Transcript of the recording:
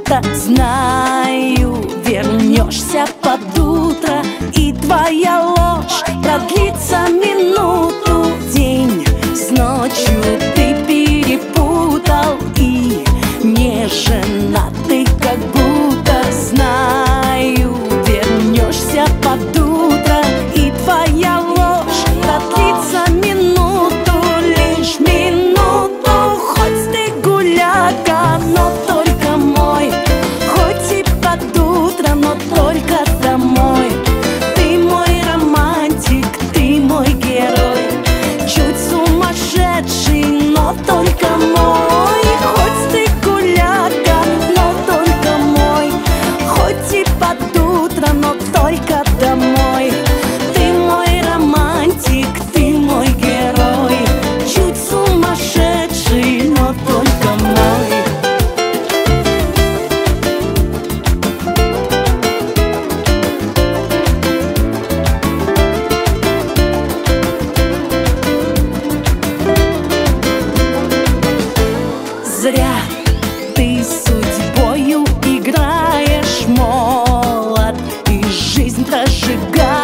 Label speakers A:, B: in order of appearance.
A: будто знаю, вернешься под утро, и твоя ложь продлится минуту. День с ночью ты перепутал, и не женатый, как будто знаю, вернешься под утро, и твоя ложь продлится минуту, лишь минуту. Хоть ты гуляка, но только мой, хоть и под утро, но только домой. Ты мой романтик, ты мой герой, чуть сумасшедший, но только мой. Хоть ты гуляка, но только мой, хоть и под утро, но только домой. Ты мой романтик, ты мой герой, чуть сумасшедший, но только мой. Зря ты судьбою играешь, молод, и жизнь прожигаешь.